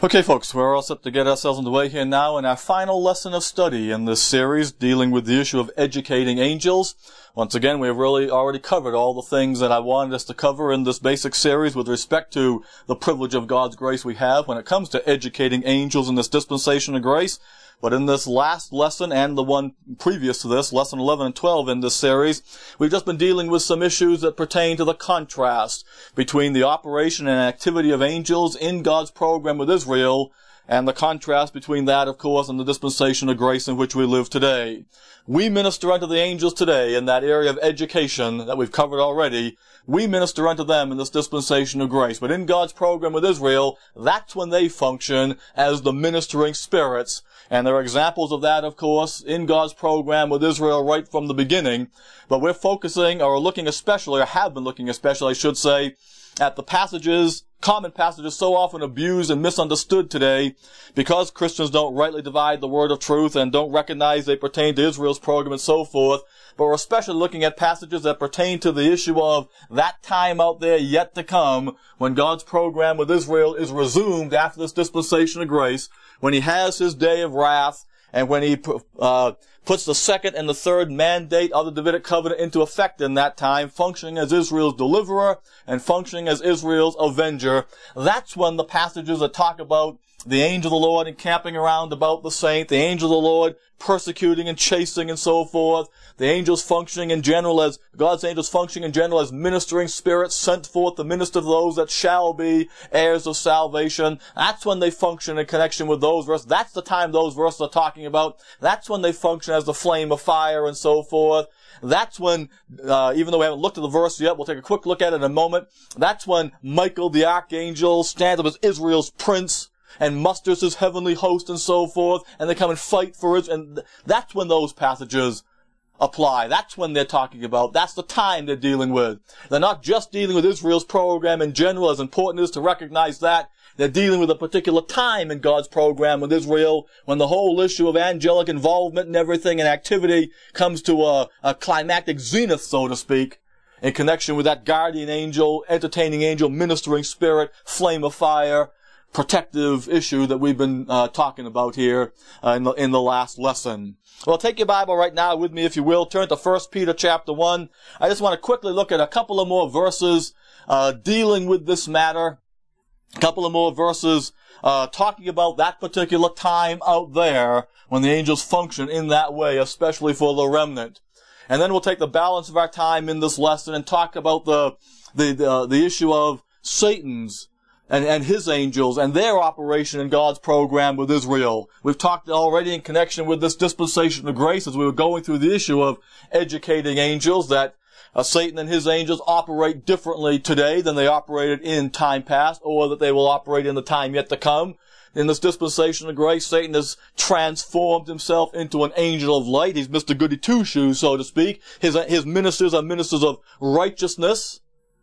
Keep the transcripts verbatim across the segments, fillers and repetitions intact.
Okay, folks, we're all set to get ourselves underway here now in our final lesson of study in this series dealing with the issue of educating angels. Once again, we've really already covered all the things that I wanted us to cover in this basic series with respect to the privilege of God's grace we have when it comes to educating angels in this dispensation of grace. But in this last lesson and the one previous to this, lesson eleven and twelve in this series, we've just been dealing with some issues that pertain to the contrast between the operation and activity of angels in God's program with Israel and the contrast between that, of course, and the dispensation of grace in which we live today. We minister unto the angels today in that area of education that we've covered already. We minister unto them in this dispensation of grace. But in God's program with Israel, that's when they function as the ministering spirits. And there are examples of that, of course, in God's program with Israel right from the beginning. But we're focusing, or looking especially, or have been looking especially, I should say, at the passages, common passages so often abused and misunderstood today because Christians don't rightly divide the word of truth and don't recognize they pertain to Israel's program and so forth. But we're especially looking at passages that pertain to the issue of that time out there yet to come when God's program with Israel is resumed after this dispensation of grace, when he has his day of wrath, and when he uh, puts the second and the third mandate of the Davidic covenant into effect in that time, functioning as Israel's deliverer and functioning as Israel's avenger. That's when the passages that talk about the angel of the Lord encamping around about the saint, the angel of the Lord persecuting and chasing and so forth, the angels functioning in general as, God's angels functioning in general as ministering spirits sent forth to minister to those that shall be heirs of salvation. That's when they function in connection with those verses. That's the time those verses are talking about. That's when they function as the flame of fire and so forth. That's when, uh, even though we haven't looked at the verse yet, we'll take a quick look at it in a moment. That's when Michael the archangel stands up as Israel's prince and musters his heavenly host and so forth, and they come and fight for it, and that's when those passages apply. That's when they're talking about. That's the time they're dealing with. They're not just dealing with Israel's program in general, as important it is to recognize that. They're dealing with a particular time in God's program with Israel when the whole issue of angelic involvement and everything and activity comes to a, a climactic zenith, so to speak, in connection with that guardian angel, entertaining angel, ministering spirit, flame of fire, protective issue that we've been uh, talking about here uh, in, the, in the last lesson. Well, take your Bible right now with me, if you will. Turn to First Peter chapter one. I just want to quickly look at a couple of more verses uh, dealing with this matter. A couple of more verses uh, talking about that particular time out there when the angels function in that way, especially for the remnant. And then we'll take the balance of our time in this lesson and talk about the the the, the issue of Satan's And, and his angels and their operation in God's program with Israel. We've talked already in connection with this dispensation of grace as we were going through the issue of educating angels that uh, Satan and his angels operate differently today than they operated in time past, or that they will operate in the time yet to come. In this dispensation of grace, Satan has transformed himself into an angel of light. He's Mister Goody Two-Shoes, so to speak. His, his ministers are ministers of righteousness.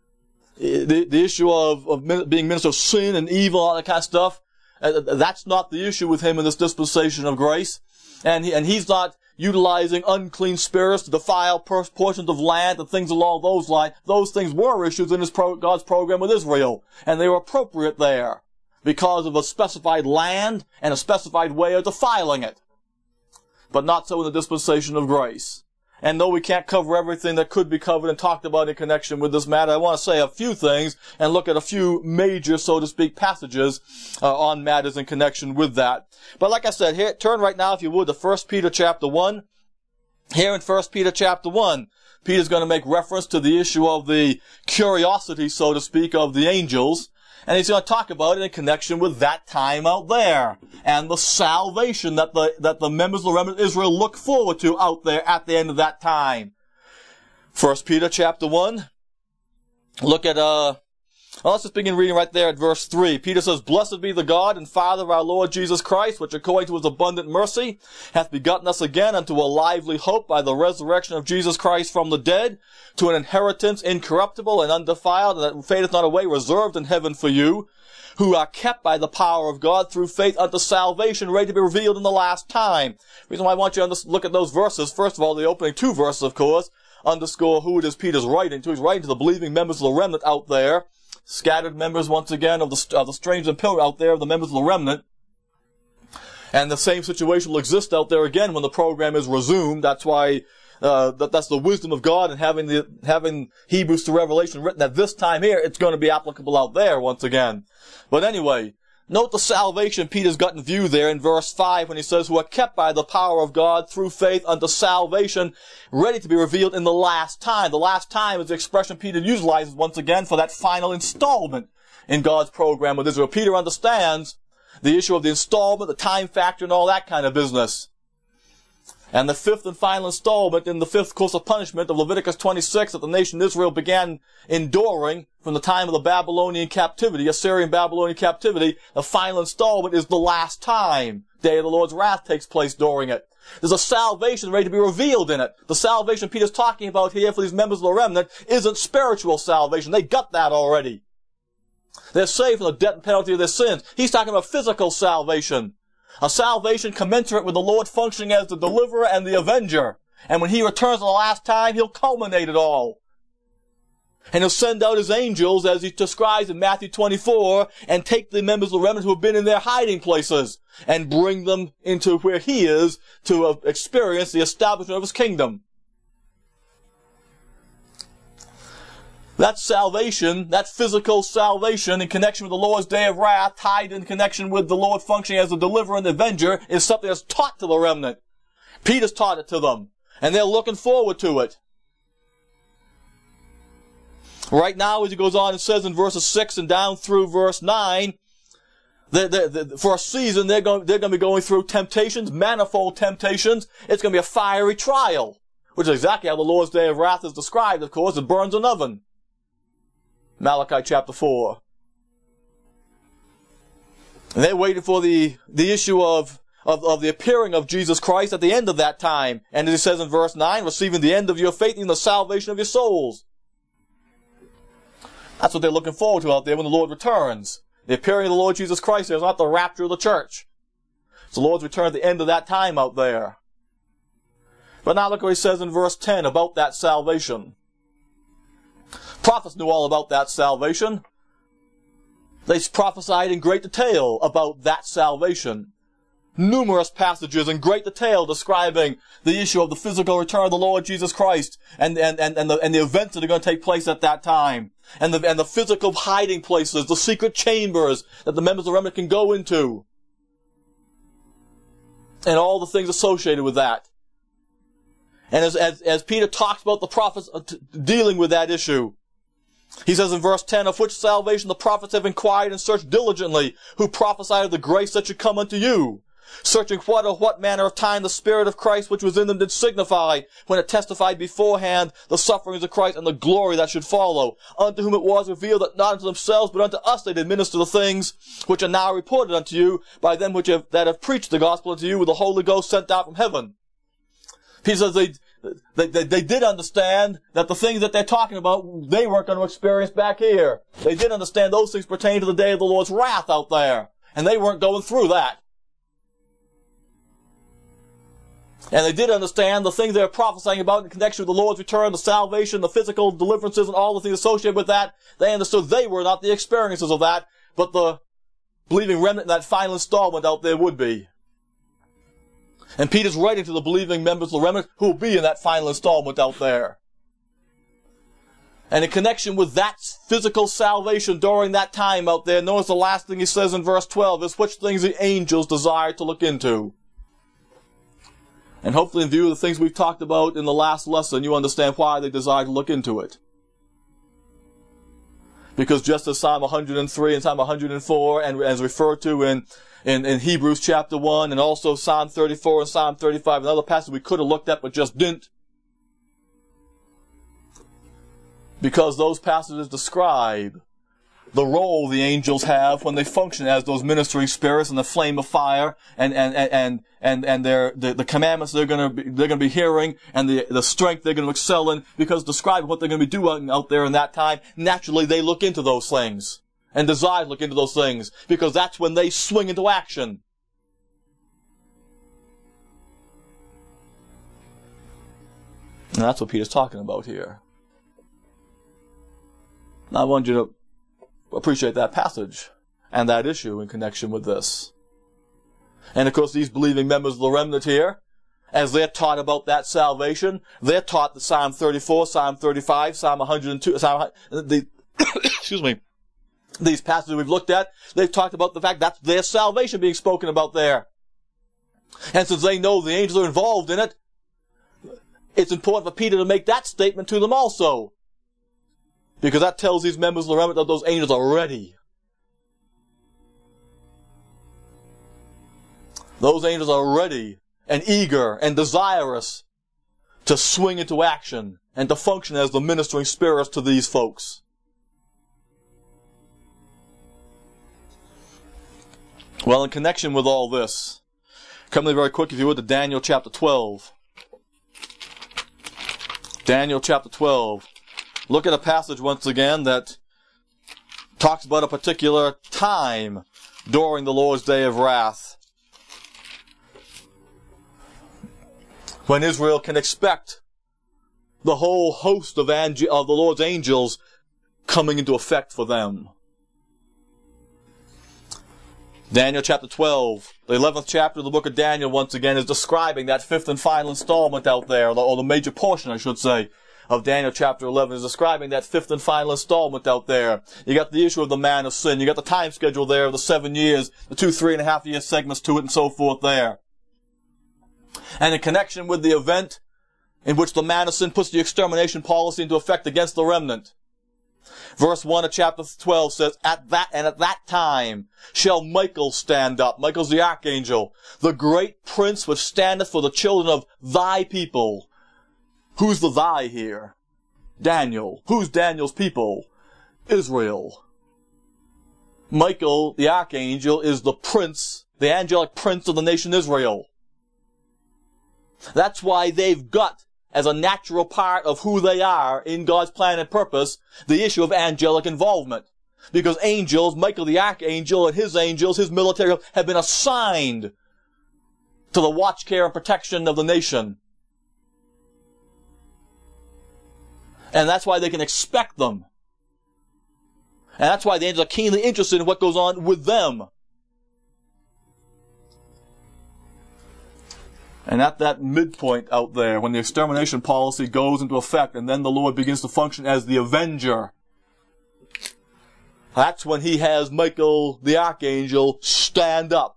The, the issue of, of being minister of sin and evil, all that kind of stuff, uh, that's not the issue with him in this dispensation of grace. And, he, and he's not utilizing unclean spirits to defile portions of land and things along those lines. Those things were issues in his pro, God's program with Israel, and they were appropriate there because of a specified land and a specified way of defiling it. But not so in the dispensation of grace. And though we can't cover everything that could be covered and talked about in connection with this matter, I want to say a few things and look at a few major, so to speak, passages uh, on matters in connection with that. But like I said, here, turn right now, if you would, to First Peter chapter one. Here in First Peter chapter one, Peter's going to make reference to the issue of the curiosity, so to speak, of the angels. And he's going to talk about it in connection with that time out there and the salvation that the that the members of the remnant of Israel look forward to out there at the end of that time. First Peter chapter one. Look at uh well, let's just begin reading right there at verse three. Peter says, "Blessed be the God and Father of our Lord Jesus Christ, which according to his abundant mercy hath begotten us again unto a lively hope by the resurrection of Jesus Christ from the dead, to an inheritance incorruptible and undefiled, and that fadeth not away, reserved in heaven for you, who are kept by the power of God through faith unto salvation, ready to be revealed in the last time." The reason why I want you to look at those verses, first of all, the opening two verses, of course, underscore who it is Peter's writing to. He's writing to the believing members of the remnant out there. scattered members once again of the, of the strangers and pilgrims out there, the members of the remnant. And the same situation will exist out there again when the program is resumed. That's why, uh, that, that's the wisdom of God, and having the, having Hebrews to Revelation written at this time here, it's going to be applicable out there once again. But anyway, note the salvation Peter's got in view there in verse five when he says, who are kept by the power of God through faith unto salvation, ready to be revealed in the last time. The last time is the expression Peter utilizes once again for that final installment in God's program with Israel. Peter understands the issue of the installment, the time factor, and all that kind of business. And the fifth and final installment in the fifth course of punishment of Leviticus twenty-six that the nation Israel began enduring from the time of the Babylonian captivity, Assyrian Babylonian captivity, the final installment is the last time. Day of the Lord's wrath takes place during it. There's a salvation ready to be revealed in it. The salvation Peter's talking about here for these members of the remnant isn't spiritual salvation. They got that already. They're saved from the debt and penalty of their sins. He's talking about physical salvation. A salvation commensurate with the Lord functioning as the deliverer and the avenger. And when he returns the last time, he'll culminate it all. And he'll send out his angels, as he describes in Matthew twenty-four, and take the members of the remnant who have been in their hiding places and bring them into where he is to uh, experience the establishment of his kingdom. That salvation, that physical salvation in connection with the Lord's day of wrath, tied in connection with the Lord functioning as the deliverer and the avenger, is something that's taught to the remnant. Peter's taught it to them, and they're looking forward to it. Right now, as he goes on, it says in verses six and down through verse nine, that, that, that for a season they're going, they're going to be going through temptations, manifold temptations. It's going to be a fiery trial, which is exactly how the Lord's day of wrath is described, of course. It burns an oven. Malachi chapter four. And they're waiting for the, the issue of, of, of the appearing of Jesus Christ at the end of that time. And as it says in verse nine, receiving the end of your faith in the salvation of your souls. That's what they're looking forward to out there when the Lord returns. The appearing of the Lord Jesus Christ is not the rapture of the church. It's the Lord's return at the end of that time out there. But now look what he says in verse ten about that salvation. Prophets knew all about that salvation. They prophesied in great detail about that salvation. Numerous passages in great detail describing the issue of the physical return of the Lord Jesus Christ and, and, and, and, the, and the events that are going to take place at that time. And the, and the physical hiding places, the secret chambers that the members of the remnant can go into. And all the things associated with that. And as, as, as Peter talks about the prophets dealing with that issue, he says in verse ten, of which salvation the prophets have inquired and searched diligently, who prophesied of the grace that should come unto you, searching what or what manner of time the Spirit of Christ which was in them did signify, when it testified beforehand the sufferings of Christ and the glory that should follow, unto whom it was revealed that not unto themselves, but unto us they did minister the things which are now reported unto you by them which have, that have preached the gospel unto you with the Holy Ghost sent down from heaven. He says they, they, they, they did understand that the things that they're talking about, they weren't going to experience back here. They did understand those things pertain to the day of the Lord's wrath out there. And they weren't going through that. And they did understand the things they were prophesying about in connection with the Lord's return, the salvation, the physical deliverances, and all the things associated with that. They understood they were not the experiences of that, but the believing remnant in that final installment out there would be. And Peter's writing to the believing members of the remnant who will be in that final installment out there. And in connection with that physical salvation during that time out there, notice the last thing he says in verse twelve is which things the angels desire to look into. And hopefully in view of the things we've talked about in the last lesson, you understand why they desire to look into it. Because just as Psalm one hundred three and Psalm one hundred four, and as referred to in In, in Hebrews chapter one, and also Psalm thirty-four and Psalm thirty-five, and other passages we could have looked at but just didn't. Because those passages describe the role the angels have when they function as those ministering spirits in the flame of fire, and, and, and, and, and their, the, the commandments they're gonna be, they're gonna be hearing, and the, the strength they're gonna excel in, because describing what they're gonna be doing out there in that time, naturally they look into those things. And desire to look into those things, because that's when they swing into action. And that's what Peter's talking about here. Now I want you to appreciate that passage and that issue in connection with this. And of course, these believing members of the remnant here, as they're taught about that salvation, they're taught the Psalm thirty-four, Psalm thirty-five, Psalm one hundred two, Psalm, the, excuse me, these passages we've looked at, they've talked about the fact that's their salvation being spoken about there. And since they know the angels are involved in it, it's important for Peter to make that statement to them also. Because that tells these members of the remnant that those angels are ready. Those angels are ready and eager and desirous to swing into action and to function as the ministering spirits to these folks. Well, in connection with all this, come to me very quick, if you would, to Daniel chapter twelve. Daniel chapter twelve. Look at a passage once again that talks about a particular time during the Lord's day of wrath, when Israel can expect the whole host of, ange- of the Lord's angels coming into effect for them. Daniel chapter twelve, the eleventh chapter of the book of Daniel, once again, is describing that fifth and final installment out there, or the major portion, I should say, of Daniel chapter eleven, is describing that fifth and final installment out there. You got the issue of the man of sin. You got the time schedule there of the seven years, the two three and a half year segments to it, and so forth there. And in connection with the event in which the man of sin puts the extermination policy into effect against the remnant, verse one of chapter twelve says, At that, and at that time shall Michael stand up. Michael's the archangel. The great prince which standeth for the children of thy people. Who's the thy here? Daniel. Who's Daniel's people? Israel. Michael, the archangel, is the prince, the angelic prince of the nation Israel. That's why they've got, as a natural part of who they are in God's plan and purpose, the issue of angelic involvement. Because angels, Michael the archangel and his angels, his military, have been assigned to the watch, care, and protection of the nation. And that's why they can expect them. And that's why the angels are keenly interested in what goes on with them. And at that midpoint out there, when the extermination policy goes into effect, and then the Lord begins to function as the avenger, that's when he has Michael the archangel stand up.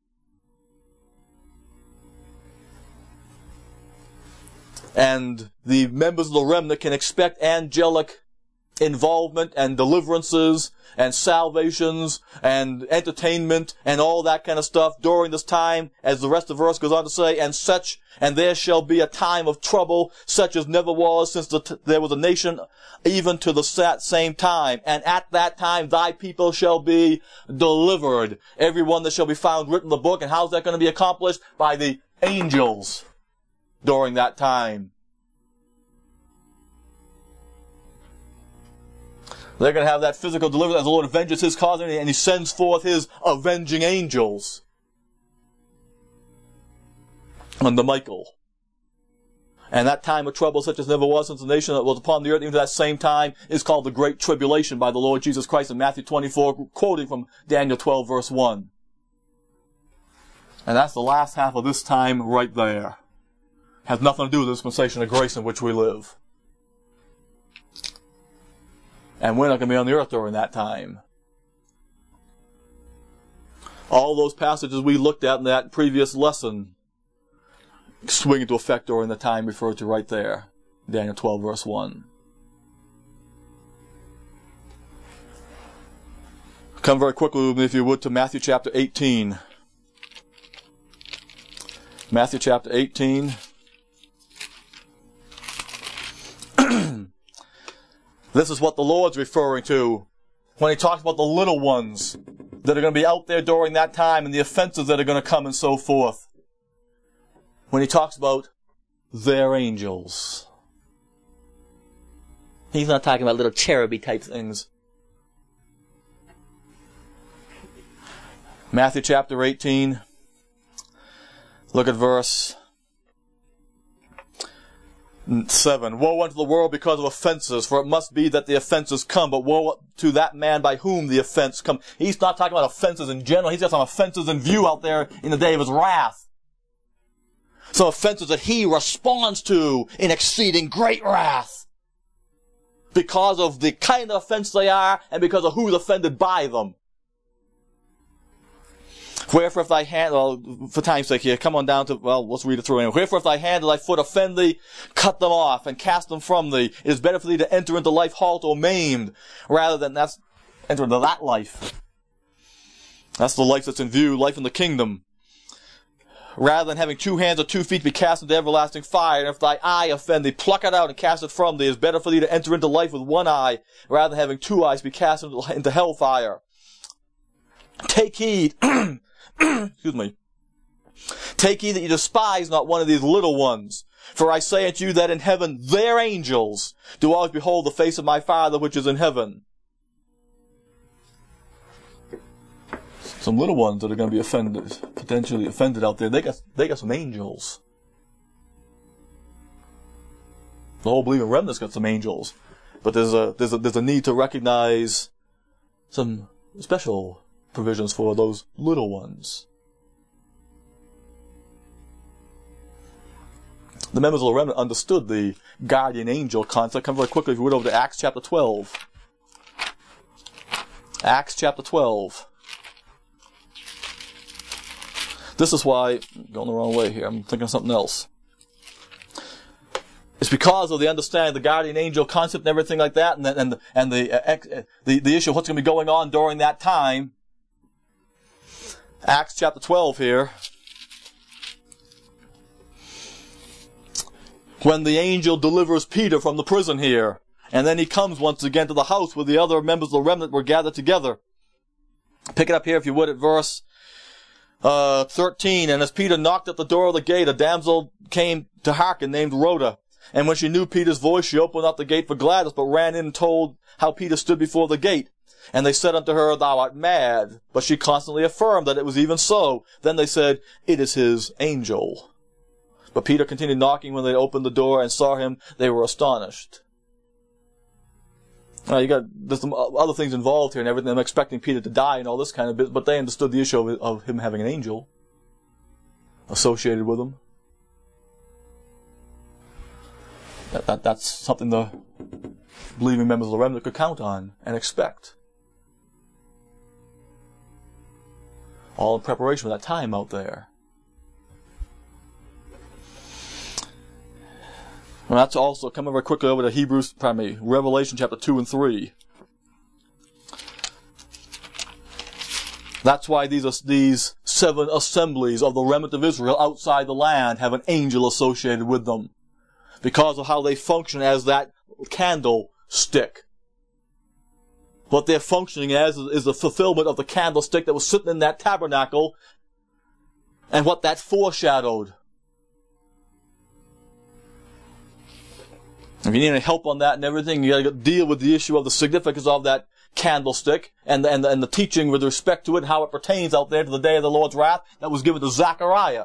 And the members of the remnant can expect angelic involvement and deliverances and salvations and entertainment and all that kind of stuff during this time, as the rest of the verse goes on to say, and such, and there shall be a time of trouble such as never was since the t- there was a nation even to the same time. And at that time thy people shall be delivered. Everyone that shall be found written in the book. And how's that going to be accomplished? By the angels during that time. They're going to have that physical deliverance as the Lord avenges his cause, and he sends forth his avenging angels unto Michael. And that time of trouble such as never was since the nation that was upon the earth, even to that same time, is called the Great Tribulation by the Lord Jesus Christ in Matthew twenty-four, quoting from Daniel twelve verse one. And that's the last half of this time right there. Has nothing to do with the dispensation of grace in which we live. And we're not going to be on the earth during that time. All those passages we looked at in that previous lesson swing into effect during the time referred to right there. Daniel twelve verse one. Come very quickly with me, if you would, to Matthew chapter eighteen. Matthew chapter eighteen. This is what the Lord's referring to when he talks about the little ones that are going to be out there during that time and the offenses that are going to come and so forth. When he talks about their angels. He's not talking about little cheruby type things. Matthew chapter eighteen. Look at verse Seven. Woe unto the world because of offenses, for it must be that the offenses come, but woe to that man by whom the offense come. He's not talking about offenses in general. He's got some offenses in view out there in the day of his wrath. Some offenses that he responds to in exceeding great wrath. Because of the kind of offense they are, and because of who's offended by them. Wherefore if thy hand, well, for time's sake here, come on down to, well, let's read it through anyway. Wherefore if thy hand or thy foot offend thee, cut them off and cast them from thee. It is better for thee to enter into life halt or maimed, rather than that's, enter into that life. That's the life that's in view, life in the kingdom. Rather than having two hands or two feet be cast into everlasting fire, and if thy eye offend thee, pluck it out and cast it from thee. It is better for thee to enter into life with one eye, rather than having two eyes be cast into, into hellfire. Take heed, excuse me. Take heed that you despise not one of these little ones. For I say unto you that in heaven their angels do always behold the face of my Father which is in heaven. Some little ones that are going to be offended, potentially offended out there, they got, they got some angels. The whole believing remnant's got some angels. But there's a, there's a, there's a need to recognize some special provisions for those little ones. The members of the remnant understood the guardian angel concept. Come very quickly if you would over to Acts chapter twelve. Acts chapter twelve. This is why, I'm going the wrong way here, I'm thinking of something else. It's because of the understanding of the guardian angel concept and everything like that, and the, and the, and the, uh, the, the issue of what's going to be going on during that time. Acts chapter twelve here. When the angel delivers Peter from the prison here, and then he comes once again to the house where the other members of the remnant were gathered together. Pick it up here if you would at verse uh, thirteen. And as Peter knocked at the door of the gate, a damsel came to hearken named Rhoda. And when she knew Peter's voice, she opened not the gate for gladness, but ran in and told how Peter stood before the gate. And they said unto her, Thou art mad. But she constantly affirmed that it was even so. Then they said, It is his angel. But Peter continued knocking. When they opened the door and saw him, they were astonished. Now you got, there's some other things involved here and everything. I'm expecting Peter to die and all this kind of bit, but they understood the issue of, of him having an angel associated with him. That, that, that's something the believing members of the remnant could count on and expect. All in preparation for that time out there. And that's also coming very quickly over to Hebrews, pardon me, Revelation chapter two and three. That's why these are, these seven assemblies of the remnant of Israel outside the land have an angel associated with them. Because of how they function as that candlestick. What they're functioning as is the fulfillment of the candlestick that was sitting in that tabernacle and what that foreshadowed. If you need any help on that and everything, you gotta deal with the issue of the significance of that candlestick and, and, and the teaching with respect to it, how it pertains out there to the day of the Lord's wrath that was given to Zechariah.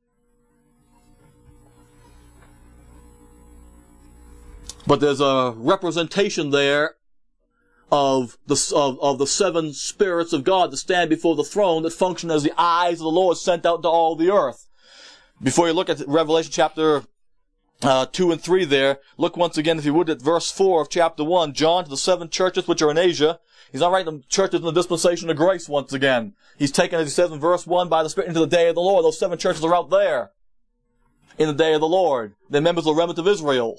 But there's a representation there of the, of, of the seven spirits of God that stand before the throne that function as the eyes of the Lord sent out to all the earth. Before you look at Revelation chapter Uh, two and three there. Look once again, if you would, at verse four of chapter one. John to the seven churches which are in Asia. He's not writing the churches in the dispensation of grace once again. He's taken, as he says in verse one, by the Spirit into the day of the Lord. Those seven churches are out there in the day of the Lord. They're members of the remnant of Israel.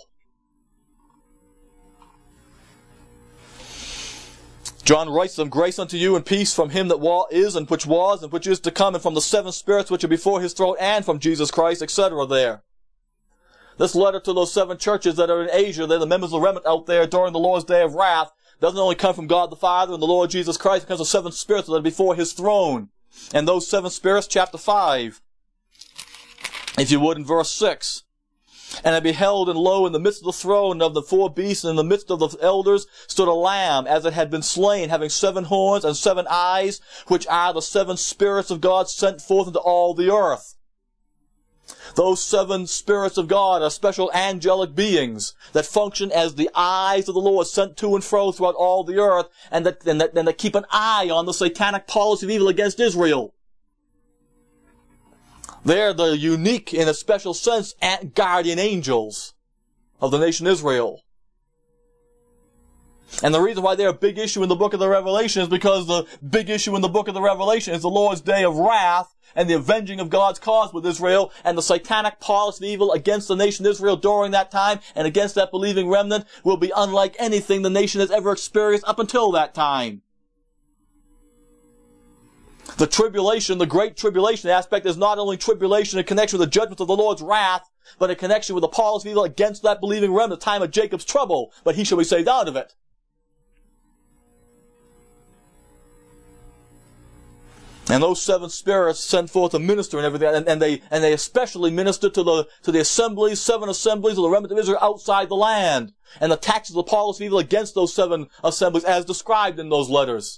John writes them, Grace unto you and peace from him that wa- is and which was and which is to come, and from the seven spirits which are before his throne, and from Jesus Christ, et cetera there. This letter to those seven churches that are in Asia, they're the members of the remnant out there during the Lord's day of wrath, doesn't only come from God the Father and the Lord Jesus Christ, it comes from seven spirits that are before his throne. And those seven spirits, chapter five, if you would, in verse six. And I beheld, and lo, in the midst of the throne of the four beasts, and in the midst of the elders, stood a lamb, as it had been slain, having seven horns and seven eyes, which are the seven spirits of God sent forth into all the earth. Those seven spirits of God are special angelic beings that function as the eyes of the Lord sent to and fro throughout all the earth, and that, and that, and that keep an eye on the satanic policy of evil against Israel. They're the unique, in a special sense, guardian angels of the nation Israel. And the reason why they're a big issue in the book of the Revelation is because the big issue in the book of the Revelation is the Lord's day of wrath and the avenging of God's cause with Israel, and the satanic policy of evil against the nation Israel during that time and against that believing remnant will be unlike anything the nation has ever experienced up until that time. The tribulation, the great tribulation aspect, is not only tribulation in connection with the judgment of the Lord's wrath, but in connection with the policy of evil against that believing remnant, the time of Jacob's trouble, but he shall be saved out of it. And those seven spirits sent forth to minister and everything, and, and they and they especially minister to the to the assemblies, seven assemblies of the remnant of Israel outside the land, and the taxes of the policy of evil against those seven assemblies as described in those letters.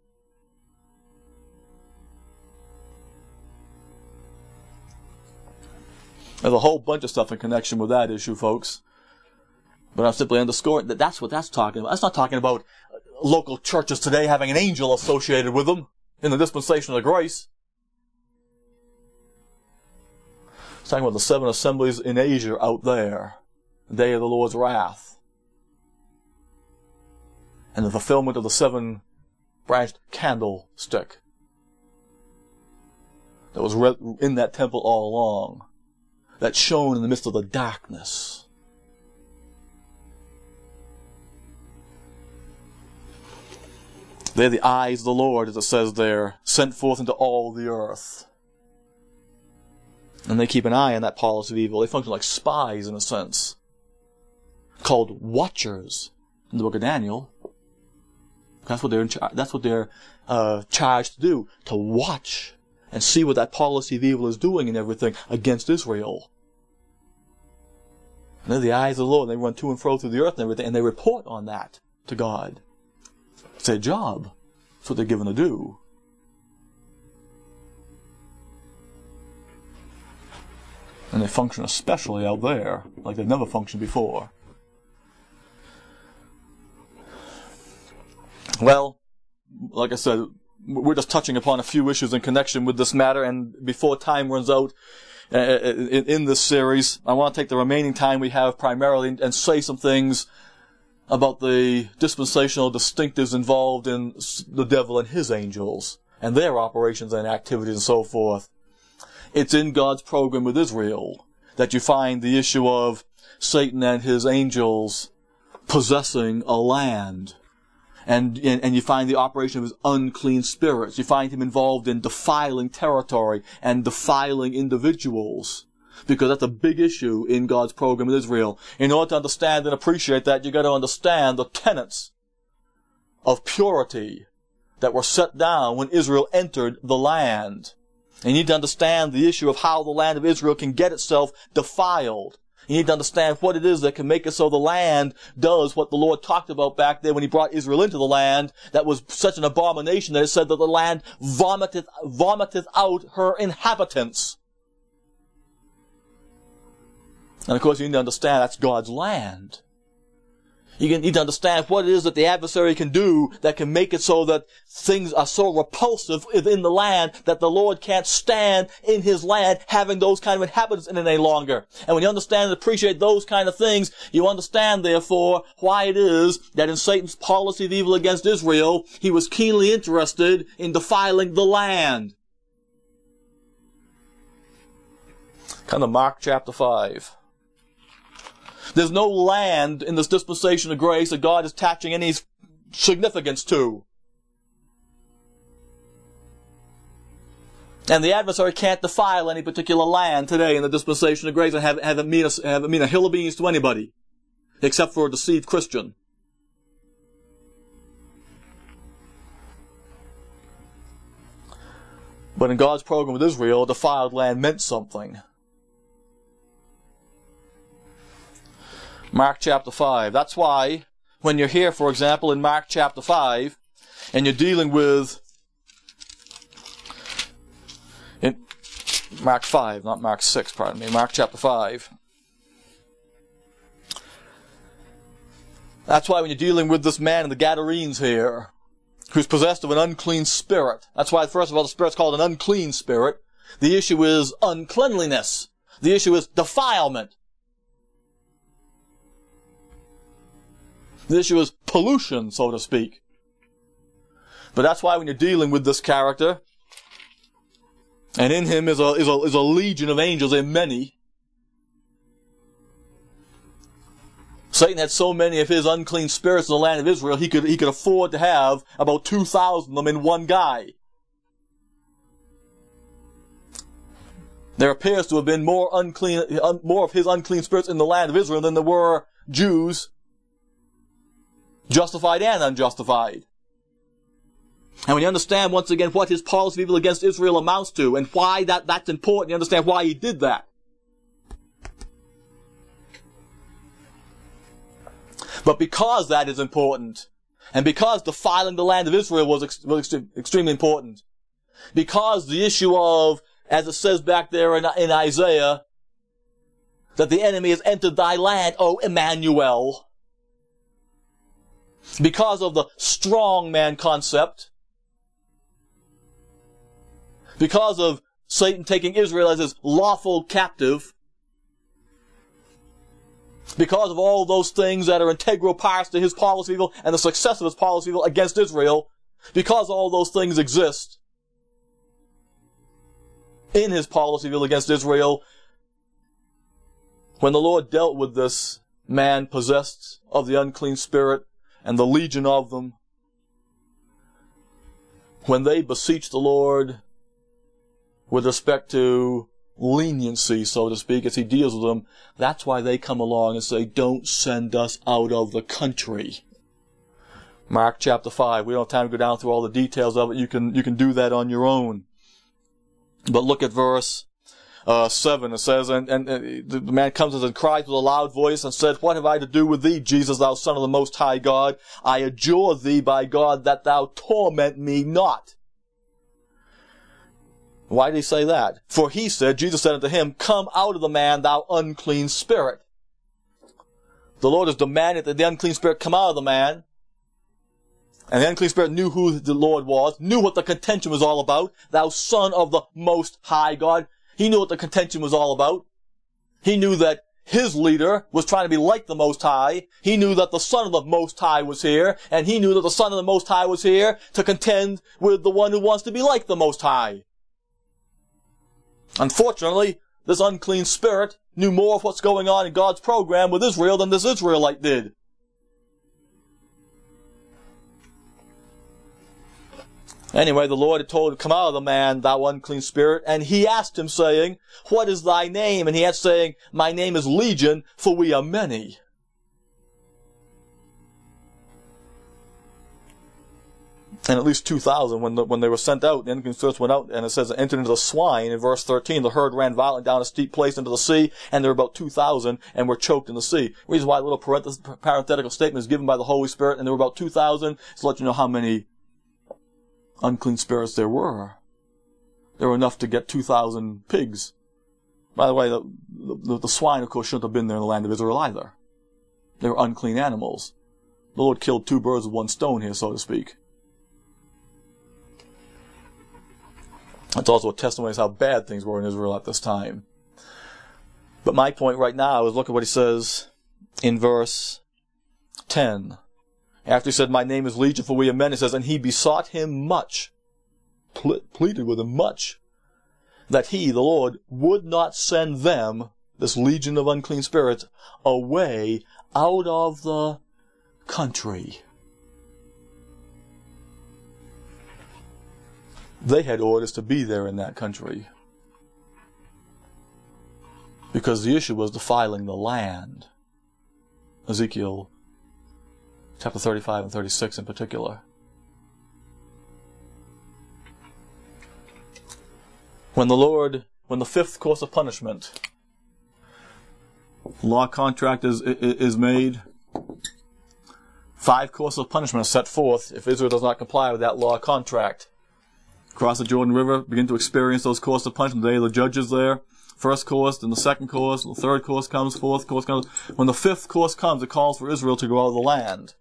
There's a whole bunch of stuff in connection with that issue, folks. But I'm simply underscoring that that's what that's talking about. That's not talking about local churches today having an angel associated with them in the dispensation of the grace. It's talking about the seven assemblies in Asia out there, the day of the Lord's wrath, and the fulfillment of the seven-branched candlestick that was in that temple all along, that shone in the midst of the darkness. They're the eyes of the Lord, as it says there, sent forth into all the earth. And they keep an eye on that policy of evil. They function like spies, in a sense, called watchers in the book of Daniel. That's what they're in char- that's what they're uh, charged to do, to watch and see what that policy of evil is doing and everything against Israel. And they're the eyes of the Lord. And they run to and fro through the earth and everything, and they report on that to God. It's their job. It's what they're given to do. And they function especially out there, like they've never functioned before. Well, like I said, we're just touching upon a few issues in connection with this matter, and before time runs out uh, in, in this series, I want to take the remaining time we have primarily and say some things about the dispensational distinctives involved in the devil and his angels, and their operations and activities and so forth. It's in God's program with Israel that you find the issue of Satan and his angels possessing a land. And, and you find the operation of his unclean spirits. You find him involved in defiling territory and defiling individuals. Because that's a big issue in God's program with Israel. In order to understand and appreciate that, you've got to understand the tenets of purity that were set down when Israel entered the land. And you need to understand the issue of how the land of Israel can get itself defiled. You need to understand what it is that can make it so the land does what the Lord talked about back there when he brought Israel into the land. That was such an abomination that it said that the land vomiteth, vomiteth out her inhabitants. And of course you need to understand that's God's land. You need to understand what it is that the adversary can do that can make it so that things are so repulsive in the land that the Lord can't stand in his land having those kind of inhabitants in it any longer. And when you understand and appreciate those kind of things, you understand therefore why it is that in Satan's policy of evil against Israel, he was keenly interested in defiling the land. Come to Mark chapter five. There's no land in this dispensation of grace that God is attaching any significance to. And the adversary can't defile any particular land today in the dispensation of grace and have, have, it, mean a, have it mean a hill of beans to anybody, except for a deceived Christian. But in God's program with Israel, defiled land meant something. Mark chapter five. That's why when you're here, for example, in Mark chapter five, and you're dealing with in, Mark five, not Mark six, pardon me. Mark chapter five. That's why when you're dealing with this man in the Gadarenes here, who's possessed of an unclean spirit, that's why first of all the spirit's called an unclean spirit. The issue is uncleanliness. The issue is defilement. The issue is pollution, so to speak. But that's why when you're dealing with this character, and in him is a, is a, is a legion of angels, a many, Satan had so many of his unclean spirits in the land of Israel, he could, he could afford to have about two thousand of them in one guy. There appears to have been more unclean, more of his unclean spirits in the land of Israel than there were Jews, justified and unjustified. And when you understand once again what his policy of evil against Israel amounts to and why that, that's important, you understand why he did that. But because that is important, and because defiling the land of Israel was, ex- was ext- extremely important, because the issue of, as it says back there in, in Isaiah, that the enemy has entered thy land, O Emmanuel, because of the strong man concept, because of Satan taking Israel as his lawful captive, because of all those things that are integral parts to his policy of evil and the success of his policy of evil against Israel, because all those things exist in his policy of evil against Israel, when the Lord dealt with this man possessed of the unclean spirit and the legion of them, when they beseeched the Lord with respect to leniency, so to speak, as he deals with them, that's why they come along and say, don't send us out of the country. Mark chapter five. We don't have time to go down through all the details of it. You can, you can do that on your own. But look at verse uh, seven. It says, and, and, and the man comes and cried with a loud voice and said, what have I to do with thee, Jesus, thou Son of the Most High God? I adjure thee by God that thou torment me not. Why did he say that? For he said, Jesus said unto him, come out of the man, thou unclean spirit. The Lord has demanded that the unclean spirit come out of the man. And the unclean spirit knew who the Lord was, knew what the contention was all about. Thou Son of the Most High God. He knew what the contention was all about. He knew that his leader was trying to be like the Most High. He knew that the Son of the Most High was here. And he knew that the Son of the Most High was here to contend with the one who wants to be like the Most High. Unfortunately, this unclean spirit knew more of what's going on in God's program with Israel than this Israelite did. Anyway, the Lord had told him, come out of the man, thou unclean spirit, and he asked him, saying, what is thy name? And he answered, saying, my name is Legion, for we are many. And at least two thousand, when the, when they were sent out, the unclean spirits went out, and it says, entered into the swine, in verse thirteen, the herd ran violently down a steep place into the sea, and there were about two thousand, and were choked in the sea. The reason why a little parenthetical statement is given by the Holy Spirit, and there were about two thousand, is to let you know how many unclean spirits there were. There were enough to get two thousand pigs. By the way, the, the, the swine, of course, shouldn't have been there in the land of Israel either. They were unclean animals. The Lord killed two birds with one stone here, so to speak. That's also a testimony of how bad things were in Israel at this time. But my point right now is look at what he says in verse ten. After he said, my name is Legion, for we are many, he says, and he besought him much, ple- pleaded with him much, that he, the Lord, would not send them, this legion of unclean spirits, away out of the country. They had orders to be there in that country. Because the issue was defiling the land. Ezekiel chapter thirty-five and thirty-six in particular. When the Lord, when the fifth course of punishment, law contract is, is made, five courses of punishment are set forth if Israel does not comply with that law contract. Cross the Jordan River, begin to experience those courses of punishment. The day of the judges there. First course, then the second course, the third course comes, fourth course comes. When the fifth course comes, it calls for Israel to go out of the land.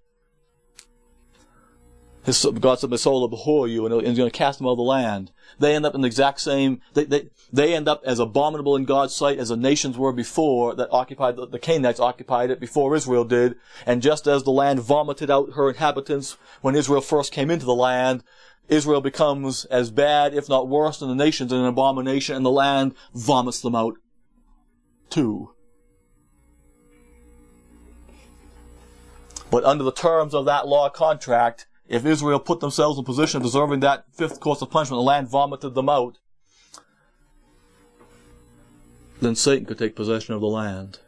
His, God said, my soul will abhor you, and he's going to cast them out of the land. They end up in the exact same, they, they, they end up as abominable in God's sight as the nations were before that occupied, the, the Canaanites occupied it before Israel did. And just as the land vomited out her inhabitants when Israel first came into the land, Israel becomes as bad, if not worse, than the nations in an abomination, and the land vomits them out too. But under the terms of that law contract, if Israel put themselves in position of deserving that fifth course of punishment, the land vomited them out, then Satan could take possession of the land.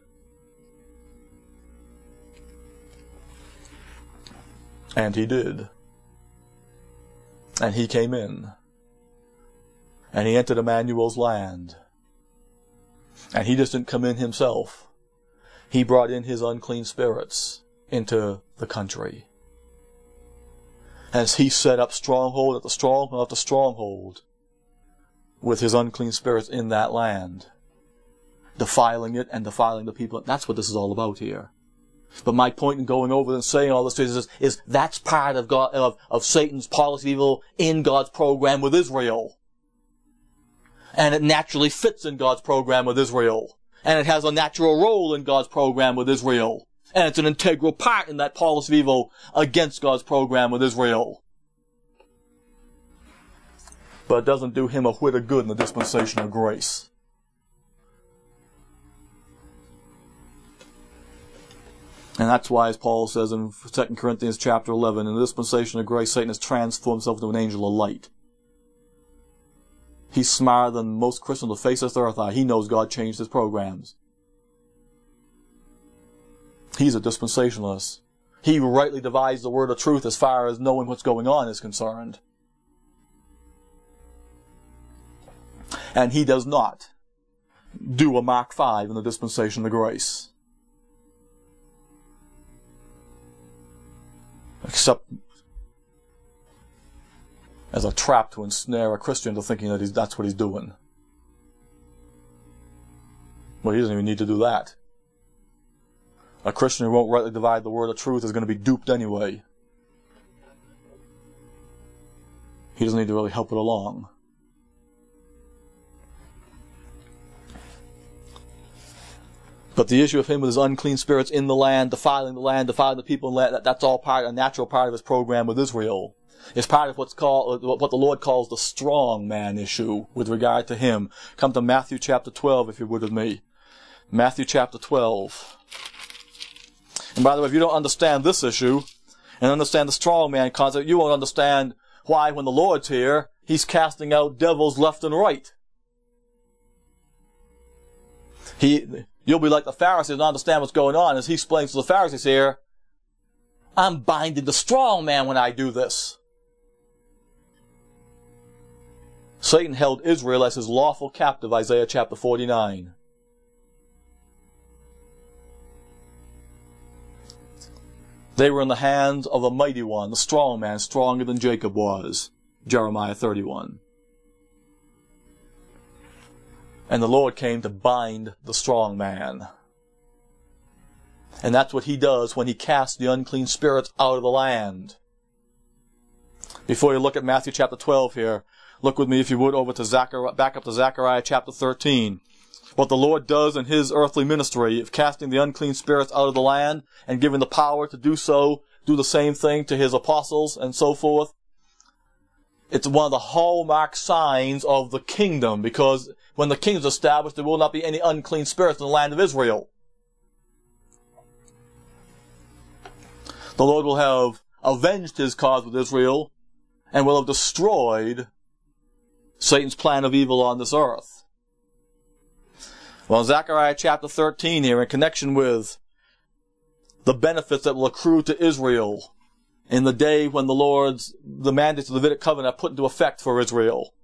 And he did. And he came in. And he entered Emmanuel's land. And he just didn't come in himself. He brought in his unclean spirits into the country. As he set up stronghold at the stronghold after stronghold with his unclean spirits in that land, defiling it and defiling the people. That's what this is all about here. But my point in going over and saying all this is, is that's part of God, of, of Satan's policy of evil in God's program with Israel. And it naturally fits in God's program with Israel. And it has a natural role in God's program with Israel. And it's an integral part in that policy of evil against God's program with Israel. But it doesn't do him a whit of good in the dispensation of grace. And that's why, as Paul says in Second Corinthians chapter eleven, in the dispensation of grace, Satan has transformed himself into an angel of light. He's smarter than most Christians on the face of the earth. He knows God changed his programs. He's a dispensationalist. He rightly divides the word of truth as far as knowing what's going on is concerned. And he does not do a Mark five in the dispensation of grace. Except as a trap to ensnare a Christian into thinking that he's, that's what he's doing. Well, he doesn't even need to do that. A Christian who won't rightly divide the word of truth is going to be duped anyway. He doesn't need to really help it along. But the issue of him with his unclean spirits in the land, defiling the land, defiling the people in the land, that, that's all part, a natural part of his program with Israel. It's part of what's called, what the Lord calls the strong man issue with regard to him. Come to Matthew chapter twelve, if you would with me. Matthew chapter twelve. And by the way, if you don't understand this issue, and understand the strong man concept, you won't understand why when the Lord's here, he's casting out devils left and right. He, you'll be like the Pharisees and understand what's going on as he explains to the Pharisees here, I'm binding the strong man when I do this. Satan held Israel as his lawful captive, Isaiah chapter forty-nine. They were in the hands of a mighty one, the strong man, stronger than Jacob was, Jeremiah thirty-one. And the Lord came to bind the strong man. And that's what he does when he casts the unclean spirits out of the land. Before you look at Matthew chapter twelve here, look with me, if you would, over to Zechariah, back up to Zechariah chapter thirteen. What the Lord does in his earthly ministry of casting the unclean spirits out of the land and giving the power to do so, do the same thing to his apostles and so forth. It's one of the hallmark signs of the kingdom, because when the kingdom is established, there will not be any unclean spirits in the land of Israel. The Lord will have avenged his cause with Israel and will have destroyed Satan's plan of evil on this earth. Well, Zechariah chapter thirteen here, in connection with the benefits that will accrue to Israel in the day when the Lord's, the mandates of the Davidic covenant are put into effect for Israel.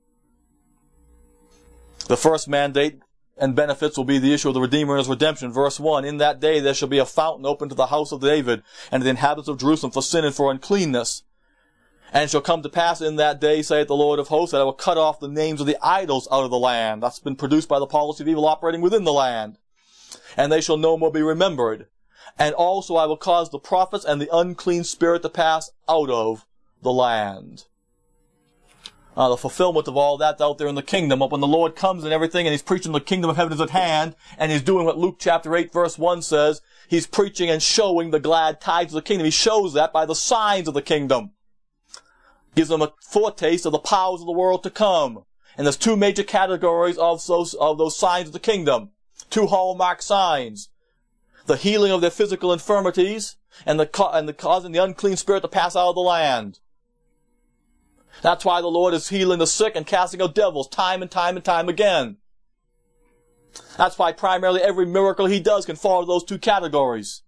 The first mandate and benefits will be the issue of the Redeemer and his redemption. Verse one, in that day there shall be a fountain open to the house of David and to the inhabitants of Jerusalem for sin and for uncleanness. And it shall come to pass in that day, saith the Lord of hosts, that I will cut off the names of the idols out of the land. That's been produced by the policy of evil operating within the land. And they shall no more be remembered. And also I will cause the prophets and the unclean spirit to pass out of the land. Uh, the fulfillment of all that out there in the kingdom, when the Lord comes and everything, and He's preaching the kingdom of heaven is at hand, and He's doing what Luke chapter eight verse one says, He's preaching and showing the glad tidings of the kingdom. He shows that by the signs of the kingdom. Gives them a foretaste of the powers of the world to come. And there's two major categories of those, of those signs of the kingdom. Two hallmark signs. The healing of their physical infirmities, and the, and the causing the unclean spirit to pass out of the land. That's why the Lord is healing the sick and casting out devils time and time and time again. That's why primarily every miracle He does can fall into those two categories.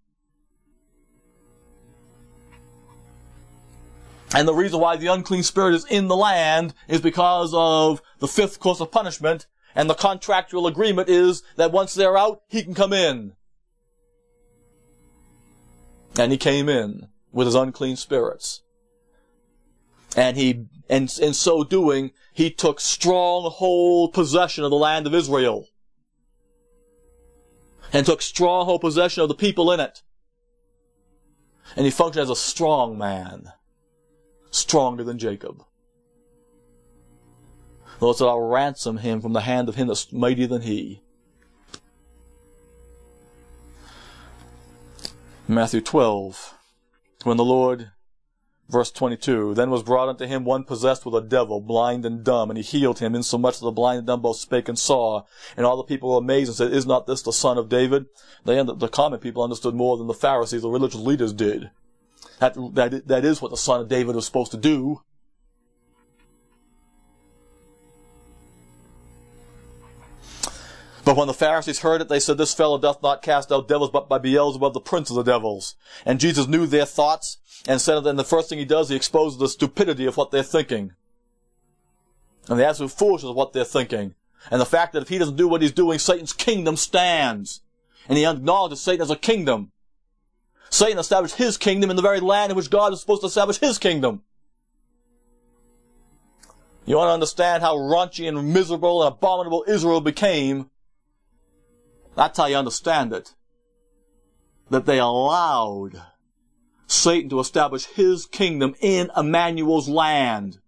And the reason why the unclean spirit is in the land is because of the fifth course of punishment, and the contractual agreement is that once they're out, He can come in. And He came in with His unclean spirits. And he, and in so doing, He took stronghold possession of the land of Israel. And took stronghold possession of the people in it. And He functioned as a strong man. Stronger than Jacob. The Lord said, I'll ransom him from the hand of him that's mightier than he. Matthew twelve. When the Lord, verse twenty-two, then was brought unto him one possessed with a devil, blind and dumb, and He healed him, insomuch that the blind and dumb both spake and saw. And all the people were amazed and said, Is not this the Son of David? They, the common people understood more than the Pharisees, the religious leaders, did. That, that, that is what the Son of David was supposed to do. But when the Pharisees heard it, they said, This fellow doth not cast out devils, but by Beelzebub, the prince of the devils. And Jesus knew their thoughts, and said that the first thing He does, He exposes the stupidity of what they're thinking. And the absolute foolishness of what they're thinking. And the fact that if He doesn't do what He's doing, Satan's kingdom stands. And He acknowledges Satan as a kingdom. Satan established his kingdom in the very land in which God is supposed to establish His kingdom. You want to understand how raunchy and miserable and abominable Israel became? That's how you understand it. That they allowed Satan to establish his kingdom in Emmanuel's land.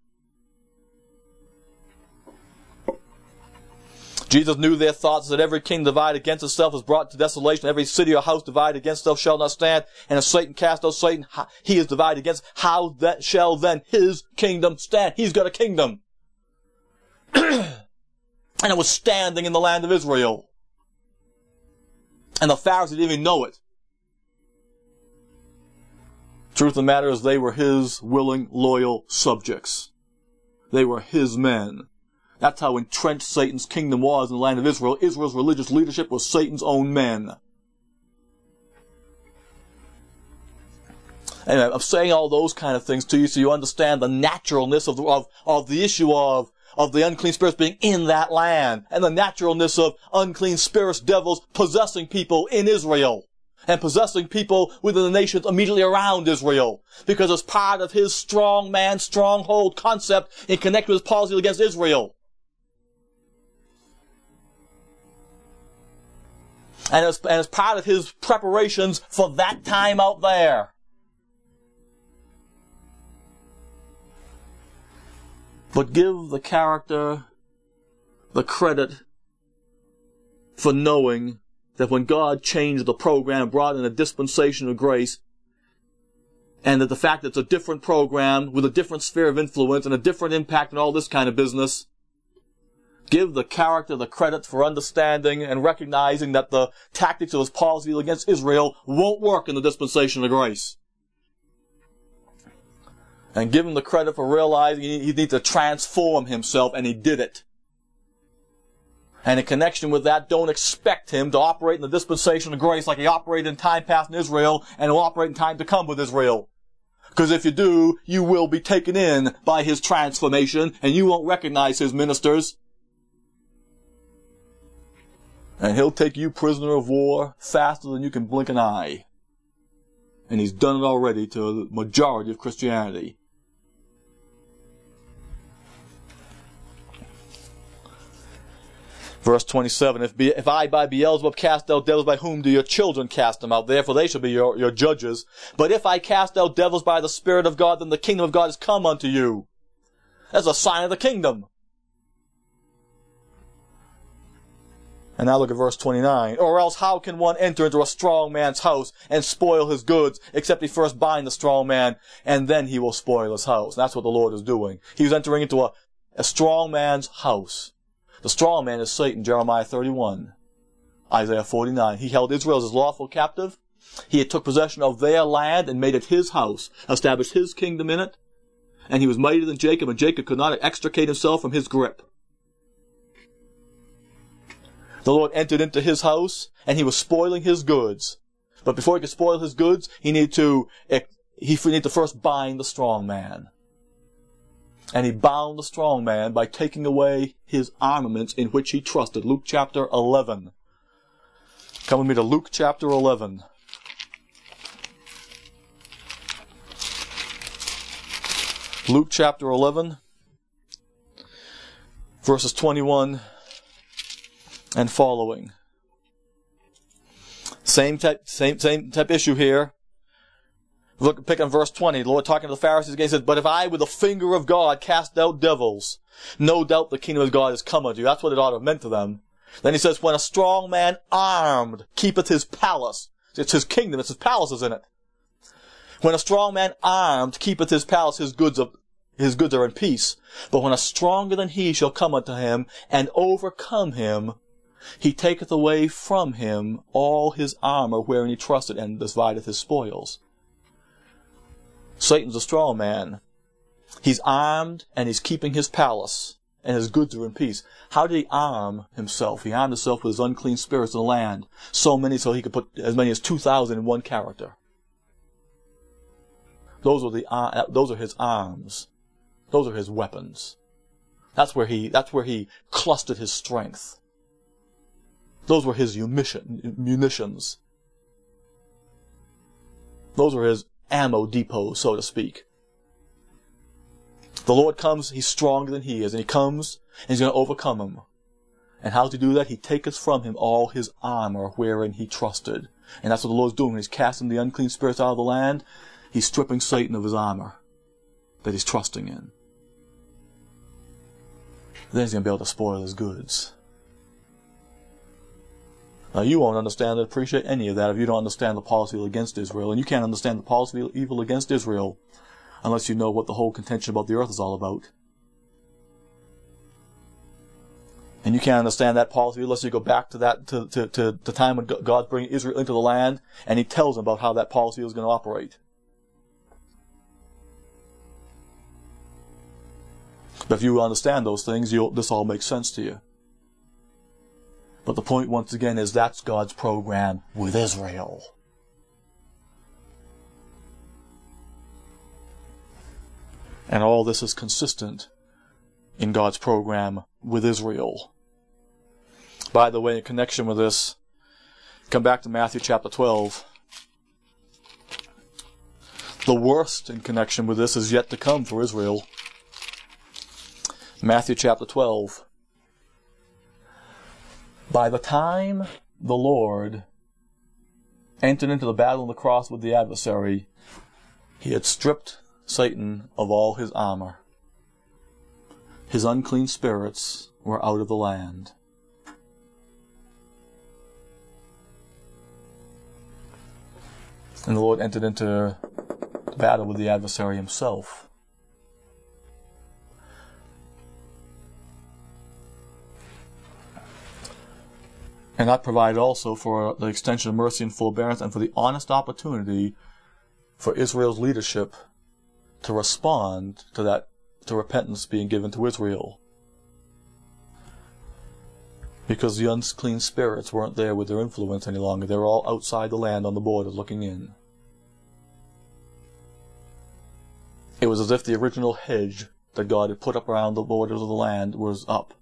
Jesus knew their thoughts, that every king divided against itself is brought to desolation. Every city or house divided against itself shall not stand. And if Satan cast out Satan, he is divided against. How that shall then his kingdom stand? He's got a kingdom. And it was standing in the land of Israel. And the Pharisees didn't even know it. Truth of the matter is, they were His willing, loyal subjects. They were His men. That's how entrenched Satan's kingdom was in the land of Israel. Israel's religious leadership was Satan's own men. Anyway, I'm saying all those kind of things to you so you understand the naturalness of the, of, of the issue of, of the unclean spirits being in that land, and the naturalness of unclean spirits, devils, possessing people in Israel, and possessing people within the nations immediately around Israel, because it's part of His strong man, stronghold concept in connection with His policy against Israel. And it's, and it's part of His preparations for that time out there. But give the character the credit for knowing that when God changed the program, brought in a dispensation of grace, and that the fact that it's a different program with a different sphere of influence and a different impact and all this kind of business, give the character the credit for understanding and recognizing that the tactics of His policy against Israel won't work in the dispensation of grace. And give Him the credit for realizing He needs to transform Himself, and He did it. And in connection with that, don't expect Him to operate in the dispensation of grace like He operated in time past in Israel, and will operate in time to come with Israel. Because if you do, you will be taken in by His transformation, and you won't recognize His ministers. And He'll take you prisoner of war faster than you can blink an eye. And He's done it already to the majority of Christianity. Verse twenty-seven, if, be, if I by Beelzebub cast out devils, by whom do your children cast them out? Therefore they shall be your, your judges. But if I cast out devils by the Spirit of God, then the kingdom of God is come unto you. That's a sign of the kingdom. And now look at verse twenty-nine. Or else how can one enter into a strong man's house and spoil his goods, except he first bind the strong man, and then he will spoil his house? That's what the Lord is doing. He's entering into a, a strong man's house. The strong man is Satan, Jeremiah thirty-one, Isaiah forty-nine. He held Israel as his lawful captive. He had took possession of their land and made it his house, established his kingdom in it. And he was mightier than Jacob, and Jacob could not extricate himself from his grip. The Lord entered into his house, and he was spoiling his goods. But before he could spoil his goods, he needed to, he needed to first bind the strong man. And he bound the strong man by taking away his armaments in which he trusted. Luke chapter eleven. Come with me to Luke chapter eleven. Luke chapter eleven, verses twenty-one and following. Same type, same, same type issue here. Look, pick on verse twenty. The Lord talking to the Pharisees again says, but if I with the finger of God cast out devils, no doubt the kingdom of God is come unto you. That's what it ought to have meant to them. Then he says, when a strong man armed keepeth his palace. It's his kingdom, it's his palaces in it. When a strong man armed keepeth his palace, his goods of, his goods are in peace. But when a stronger than he shall come unto him and overcome him, he taketh away from him all his armor wherein he trusted, and divideth his spoils. Satan's a strong man. He's armed and he's keeping his palace, and his goods are in peace. How did he arm himself? He armed himself with his unclean spirits in the land. So many so he could put as many as two thousand in one character. Those are the uh, those are his arms. Those are his weapons. That's where he that's where he clustered his strength. Those were his munitions. Those were his ammo depots, so to speak. The Lord comes, he's stronger than he is, and he comes, and he's going to overcome him. And how to do that? He taketh from him all his armor wherein he trusted. And that's what the Lord's doing. When he's casting the unclean spirits out of the land, he's stripping Satan of his armor that he's trusting in. Then he's going to be able to spoil his goods. Now, you won't understand or appreciate any of that if you don't understand the policy against Israel. And you can't understand the policy of evil against Israel unless you know what the whole contention about the earth is all about. And you can't understand that policy unless you go back to that to, to, to the time when God's bringing Israel into the land, and he tells them about how that policy is going to operate. But if you understand those things, you'll, this all makes sense to you. But the point, once again, is that's God's program with Israel. And all this is consistent in God's program with Israel. By the way, in connection with this, come back to Matthew chapter twelve. The worst in connection with this is yet to come for Israel. Matthew chapter twelve. By the time the Lord entered into the battle on the cross with the adversary, he had stripped Satan of all his armor. His unclean spirits were out of the land. And the Lord entered into battle with the adversary himself. And that provided also for the extension of mercy and forbearance, and for the honest opportunity for Israel's leadership to respond to that, to repentance being given to Israel. Because the unclean spirits weren't there with their influence any longer. They were all outside the land on the borders looking in. It was as if the original hedge that God had put up around the borders of the land was up.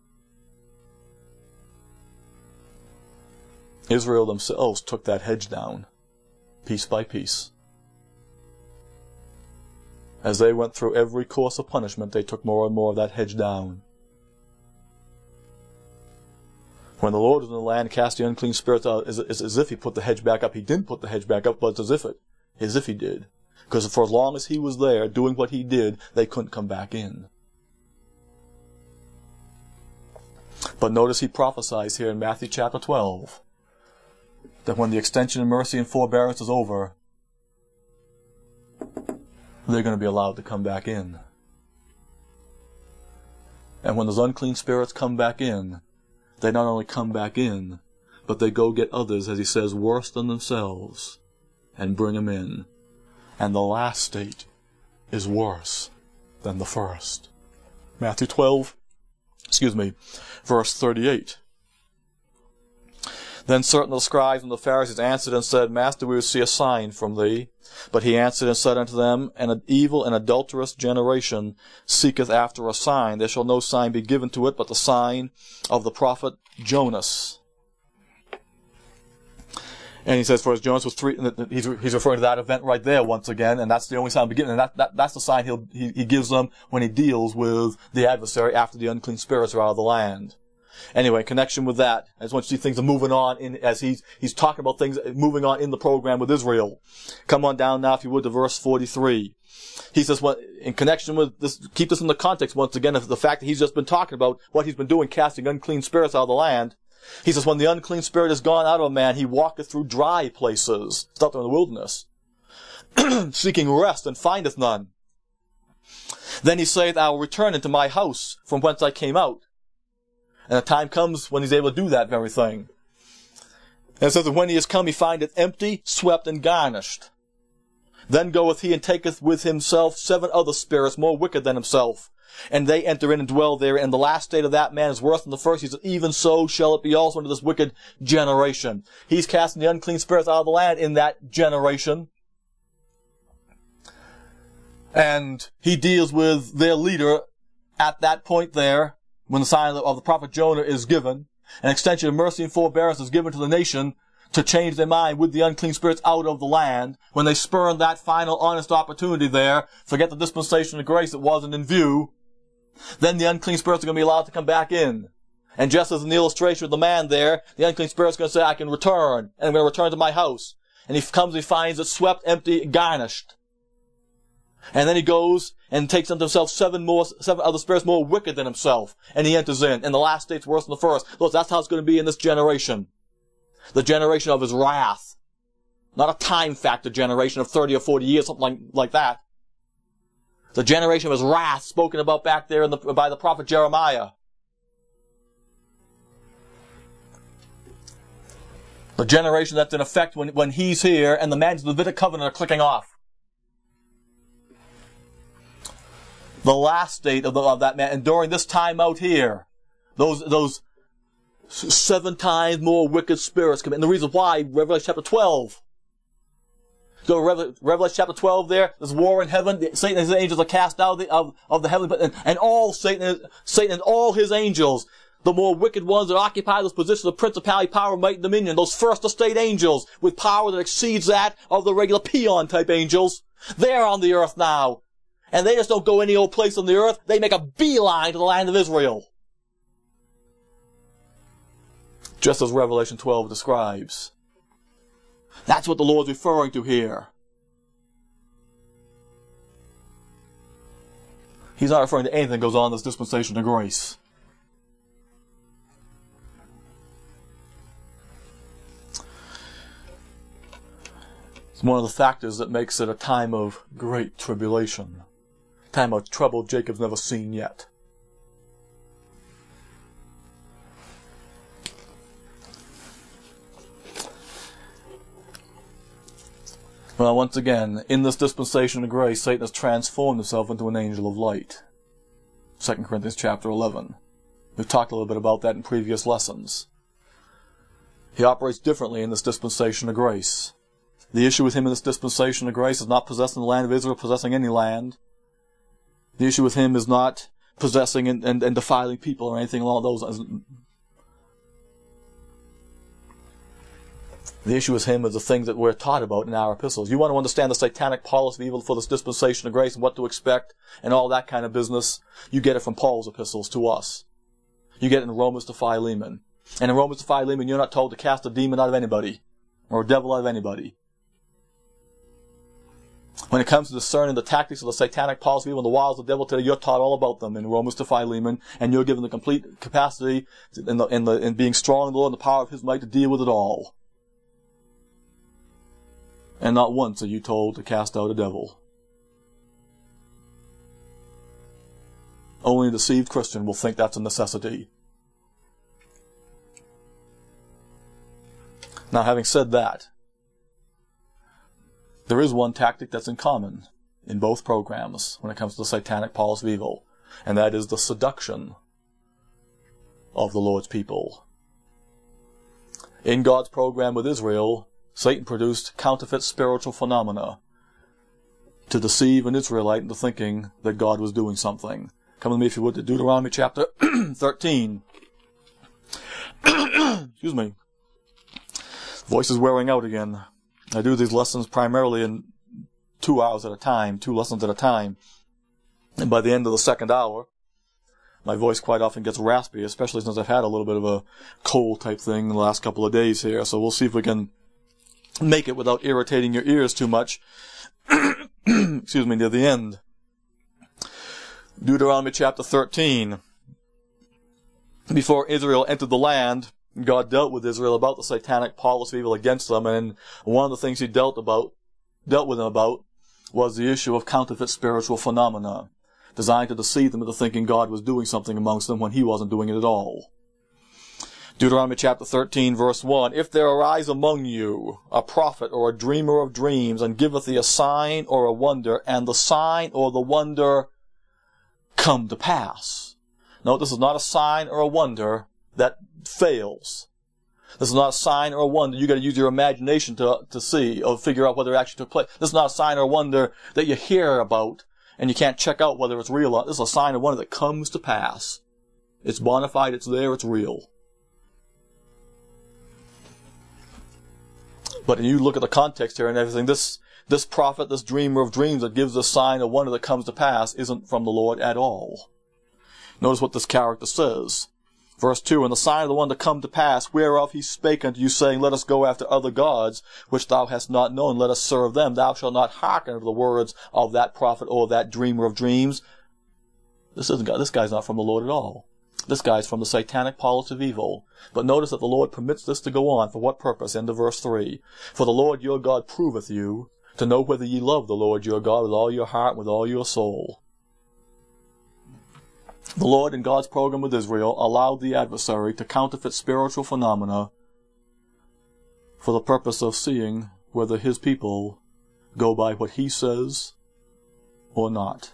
Israel themselves took that hedge down, piece by piece. As they went through every course of punishment, they took more and more of that hedge down. When the Lord was in the land, cast the unclean spirits out, it's, it's as if he put the hedge back up. He didn't put the hedge back up, but it's as if it, as if he did. Because for as long as he was there doing what he did, they couldn't come back in. But notice he prophesies here in Matthew chapter twelve that when the extension of mercy and forbearance is over, they're going to be allowed to come back in. And when those unclean spirits come back in, they not only come back in, but they go get others, as he says, worse than themselves, and bring them in. And the last state is worse than the first. Matthew twelve, excuse me, verse thirty-eight. Then certain of the scribes and the Pharisees answered and said, Master, we would see a sign from thee. But he answered and said unto them, An evil and adulterous generation seeketh after a sign. There shall no sign be given to it, but the sign of the prophet Jonas. And he says, for as Jonas was three, he's, he's referring to that event right there once again, and that's the only sign given, and that, that, that's the sign he'll, he, he gives them when he deals with the adversary after the unclean spirits are out of the land. Anyway, in connection with that, I just want you to see things are moving on in, as he's, he's talking about things moving on in the program with Israel. Come on down now, if you would, to verse forty-three. He says, well, in connection with this, keep this in the context once again of the fact that he's just been talking about what he's been doing, casting unclean spirits out of the land. He says, when the unclean spirit is gone out of a man, he walketh through dry places. It's out there in the wilderness. Seeking rest and findeth none. Then he saith, I will return into my house from whence I came out. And the time comes when he's able to do that very thing. And it says that when he is come, he findeth empty, swept, and garnished. Then goeth he and taketh with himself seven other spirits more wicked than himself. And they enter in and dwell there. And the last state of that man is worse than the first. He says, even so shall it be also unto this wicked generation. He's casting the unclean spirits out of the land in that generation. And he deals with their leader at that point there, when the sign of the prophet Jonah is given. An extension of mercy and forbearance is given to the nation to change their mind with the unclean spirits out of the land. When they spurn that final honest opportunity there, forget the dispensation of grace that wasn't in view, then the unclean spirits are going to be allowed to come back in. And just as in the illustration with the man there, the unclean spirit's going to say, I can return, and I'm going to return to my house. And he comes and he finds it swept, empty, garnished. And then he goes and takes unto himself seven more, seven other spirits more wicked than himself. And he enters in. And the last state's worse than the first. Look, that's how it's going to be in this generation. The generation of his wrath. Not a time factor generation of thirty or forty years, something like, like that. The generation of his wrath spoken about back there in the, by the prophet Jeremiah. The generation that's in effect when, when he's here and the man's Levitic covenant are clicking off. The last state of, the, of that man, and during this time out here, those those seven times more wicked spirits come in. And the reason why, Revelation chapter twelve. Go to Revelation chapter twelve there, there's war in heaven, Satan and his angels are cast out of the, of, of the heavenly, and, and all Satan, Satan and all his angels, the more wicked ones that occupy those positions of principality, power, might, and dominion, those first estate angels with power that exceeds that of the regular peon type angels, they're on the earth now. And they just don't go any old place on the earth. They make a beeline to the land of Israel. Just as Revelation twelve describes. That's what the Lord's referring to here. He's not referring to anything that goes on in this dispensation of grace. It's one of the factors that makes it a time of great tribulation. Time of trouble Jacob's never seen yet. Well, once again, in this dispensation of grace, Satan has transformed himself into an angel of light. Second Corinthians chapter eleven. We've talked a little bit about that in previous lessons. He operates differently in this dispensation of grace. The issue with him in this dispensation of grace is not possessing the land of Israel, possessing any land. The issue with him is not possessing and, and, and defiling people or anything along those lines. The issue with him is the things that we're taught about in our epistles. You want to understand the satanic policy of evil for this dispensation of grace and what to expect and all that kind of business, you get it from Paul's epistles to us. You get it in Romans to Philemon. And in Romans to Philemon, you're not told to cast a demon out of anybody, or a devil out of anybody. When it comes to discerning the tactics of the satanic policy and the wiles of the devil today, you're taught all about them in Romans to Philemon, and you're given the complete capacity in, the, in, the, in being strong in the Lord and the power of His might to deal with it all. And not once are you told to cast out a devil. Only a deceived Christian will think that's a necessity. Now, having said that, there is one tactic that's in common in both programs when it comes to the satanic policy of evil, and that is the seduction of the Lord's people. In God's program with Israel, Satan produced counterfeit spiritual phenomena to deceive an Israelite into thinking that God was doing something. Come with me, if you would, to Deuteronomy chapter thirteen. Excuse me. Voice is wearing out again. I do these lessons primarily in two hours at a time, two lessons at a time. And by the end of the second hour, my voice quite often gets raspy, especially since I've had a little bit of a cold type thing in the last couple of days here. So we'll see if we can make it without irritating your ears too much. Excuse me, near the end. Deuteronomy chapter thirteen. Before Israel entered the land, God dealt with Israel about the satanic policy of evil against them, and one of the things He dealt about, dealt with them about, was the issue of counterfeit spiritual phenomena, designed to deceive them into thinking God was doing something amongst them when He wasn't doing it at all. Deuteronomy chapter thirteen, verse one, If there arise among you a prophet or a dreamer of dreams, and giveth thee a sign or a wonder, and the sign or the wonder come to pass. No, this is not a sign or a wonder that fails. This is not a sign or a wonder you got to use your imagination to to see or figure out whether it actually took place. This is not a sign or a wonder that you hear about and you can't check out whether it's real or not. This is a sign or wonder that comes to pass. It's bona fide, it's there, it's real. But when you look at the context here and everything, this this prophet, this dreamer of dreams that gives this sign or wonder that comes to pass isn't from the Lord at all. Notice what this character says. Verse two, And the sign of the one to come to pass, whereof he spake unto you, saying, Let us go after other gods, which thou hast not known, let us serve them. Thou shalt not hearken unto the words of that prophet or that dreamer of dreams. This isn't God. This guy's not from the Lord at all. This guy's from the satanic policy of evil. But notice that the Lord permits this to go on. For what purpose? End of verse three. For the Lord your God proveth you, to know whether ye love the Lord your God with all your heart and with all your soul. The Lord, in God's program with Israel, allowed the adversary to counterfeit spiritual phenomena for the purpose of seeing whether His people go by what He says or not.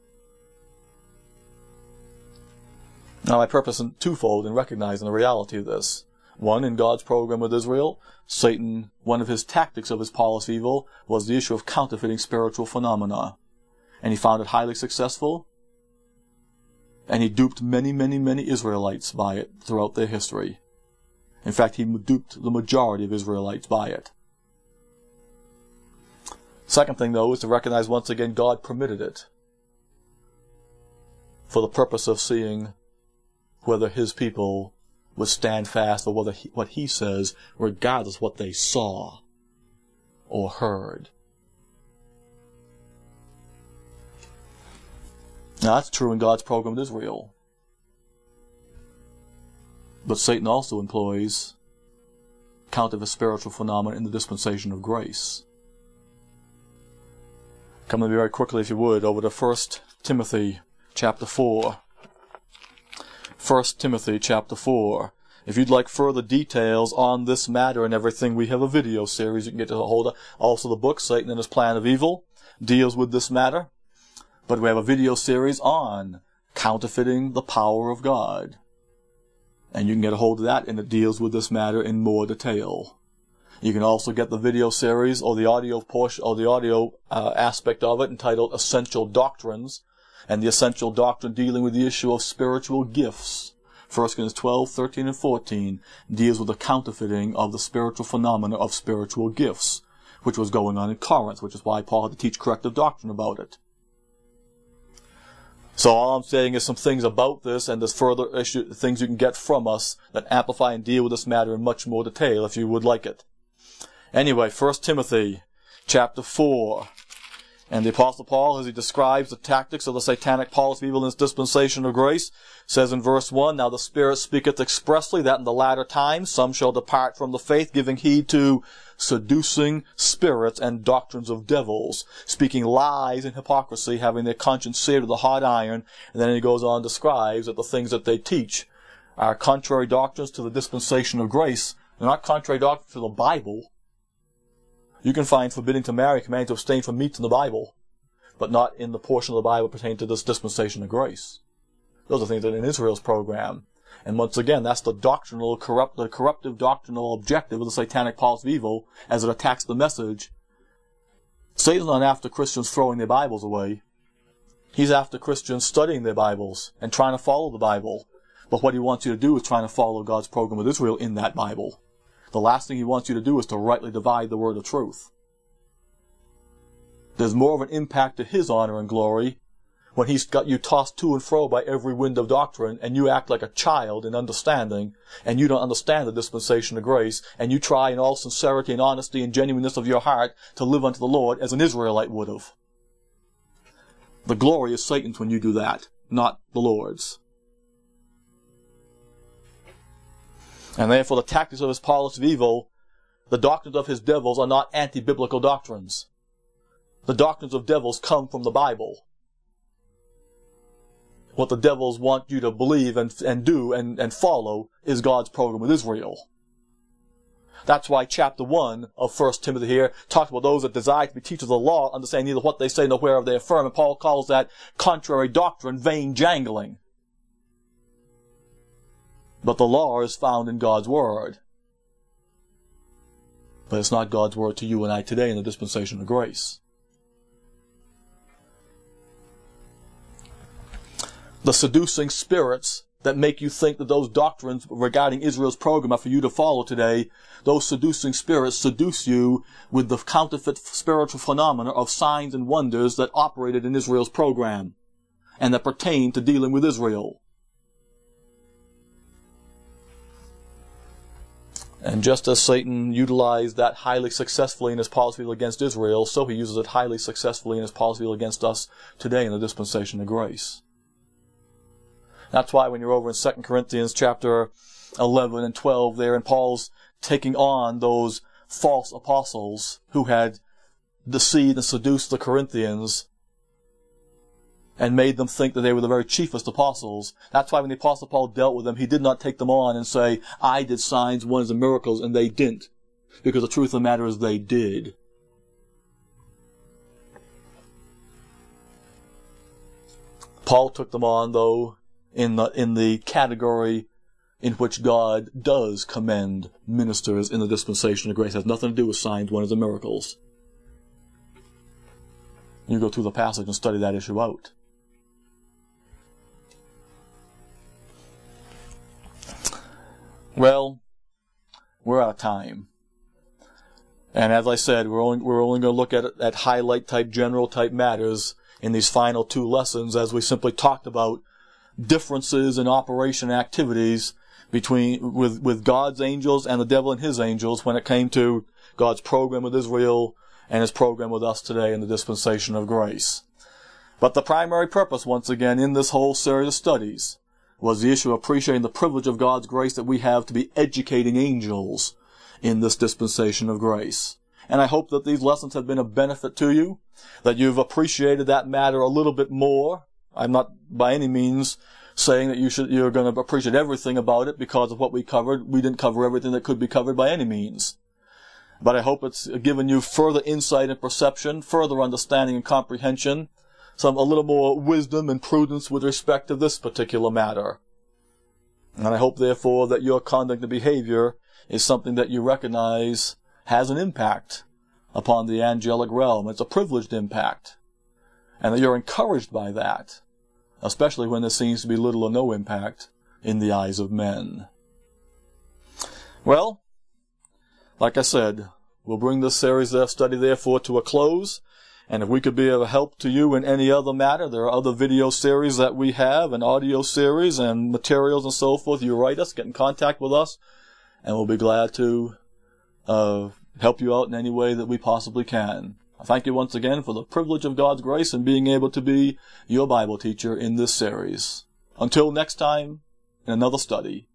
Now, my purpose is twofold in recognizing the reality of this. One, in God's program with Israel, Satan, one of his tactics of his policy evil was the issue of counterfeiting spiritual phenomena. And he found it highly successful. And he duped many, many, many Israelites by it throughout their history. In fact, he duped the majority of Israelites by it. Second thing, though, is to recognize once again God permitted it for the purpose of seeing whether His people would stand fast or whether he, what He says, regardless of what they saw or heard. Now, that's true in God's program with Israel. But Satan also employs counterfeit spiritual phenomena in the dispensation of grace. Come with me very quickly, if you would, over to First Timothy chapter four. First Timothy chapter four. If you'd like further details on this matter and everything, we have a video series you can get a hold of. Also, the book, Satan and His Plan of Evil, deals with this matter. But we have a video series on counterfeiting the power of God. And you can get a hold of that, and it deals with this matter in more detail. You can also get the video series or the audio portion or the audio uh, aspect of it entitled Essential Doctrines, and the essential doctrine dealing with the issue of spiritual gifts. First Corinthians twelve, thirteen, and fourteen deals with the counterfeiting of the spiritual phenomena of spiritual gifts, which was going on in Corinth, which is why Paul had to teach corrective doctrine about it. So all I'm saying is some things about this, and there's further issue, things you can get from us that amplify and deal with this matter in much more detail if you would like it. Anyway, First Timothy chapter four. And the Apostle Paul, as he describes the tactics of the satanic policy of evil in this dispensation of grace, says in verse one, Now the Spirit speaketh expressly that in the latter times some shall depart from the faith, giving heed to seducing spirits and doctrines of devils, speaking lies and hypocrisy, having their conscience seared with a hot iron. And then he goes on and describes that the things that they teach are contrary doctrines to the dispensation of grace. They're not contrary doctrines to the Bible. You can find forbidding to marry, commanding to abstain from meats in the Bible, but not in the portion of the Bible pertaining to this dispensation of grace. Those are things that are in Israel's program. And once again, that's the doctrinal, corrupt, the corruptive doctrinal objective of the satanic policy of evil as it attacks the message. Satan's not after Christians throwing their Bibles away. He's after Christians studying their Bibles and trying to follow the Bible. But what he wants you to do is trying to follow God's program with Israel in that Bible. The last thing he wants you to do is to rightly divide the word of truth. There's more of an impact to his honor and glory when he's got you tossed to and fro by every wind of doctrine, and you act like a child in understanding, and you don't understand the dispensation of grace, and you try in all sincerity and honesty and genuineness of your heart to live unto the Lord as an Israelite would have. The glory is Satan's when you do that, not the Lord's. And therefore the tactics of his policy of evil, the doctrines of his devils are not anti-biblical doctrines. The doctrines of devils come from the Bible. What the devils want you to believe and, and do and, and follow is God's program with Israel. That's why chapter one of First Timothy here talks about those that desire to be teachers of the law, understand neither what they say nor whereof they affirm. And Paul calls that contrary doctrine vain jangling. But the law is found in God's Word. But it's not God's Word to you and I today in the dispensation of grace. The seducing spirits that make you think that those doctrines regarding Israel's program are for you to follow today, those seducing spirits seduce you with the counterfeit spiritual phenomena of signs and wonders that operated in Israel's program and that pertain to dealing with Israel. And just as Satan utilized that highly successfully in his policy against Israel, so he uses it highly successfully in his policy against us today in the dispensation of grace. That's why when you're over in Second Corinthians chapter eleven and twelve there, and Paul's taking on those false apostles who had deceived and seduced the Corinthians and made them think that they were the very chiefest apostles. That's why when the Apostle Paul dealt with them, he did not take them on and say, I did signs, wonders, and miracles, and they didn't. Because the truth of the matter is they did. Paul took them on, though, in the, in the category in which God does commend ministers in the dispensation of grace. It has nothing to do with signs, wonders, and miracles. You go through the passage and study that issue out. Well, we're out of time. And as I said, we're only, we're only going to look at, at highlight type, general type matters in these final two lessons as we simply talked about differences in operation activities between, with, with God's angels and the devil and his angels when it came to God's program with Israel and his program with us today in the dispensation of grace. But the primary purpose, once again, in this whole series of studies was the issue of appreciating the privilege of God's grace that we have to be educating angels in this dispensation of grace. And I hope that these lessons have been of benefit to you, that you've appreciated that matter a little bit more. I'm not by any means saying that you should, you're going to appreciate everything about it because of what we covered. We didn't cover everything that could be covered by any means. But I hope it's given you further insight and perception, further understanding and comprehension, some a little more wisdom and prudence with respect to this particular matter. And I hope, therefore, that your conduct and behavior is something that you recognize has an impact upon the angelic realm. It's a privileged impact. And that you're encouraged by that, especially when there seems to be little or no impact in the eyes of men. Well, like I said, we'll bring this series of study, therefore, to a close. And if we could be of help to you in any other matter, there are other video series that we have, and audio series, and materials and so forth. You write us, get in contact with us, and we'll be glad to uh, help you out in any way that we possibly can. I thank you once again for the privilege of God's grace and being able to be your Bible teacher in this series. Until next time, in another study.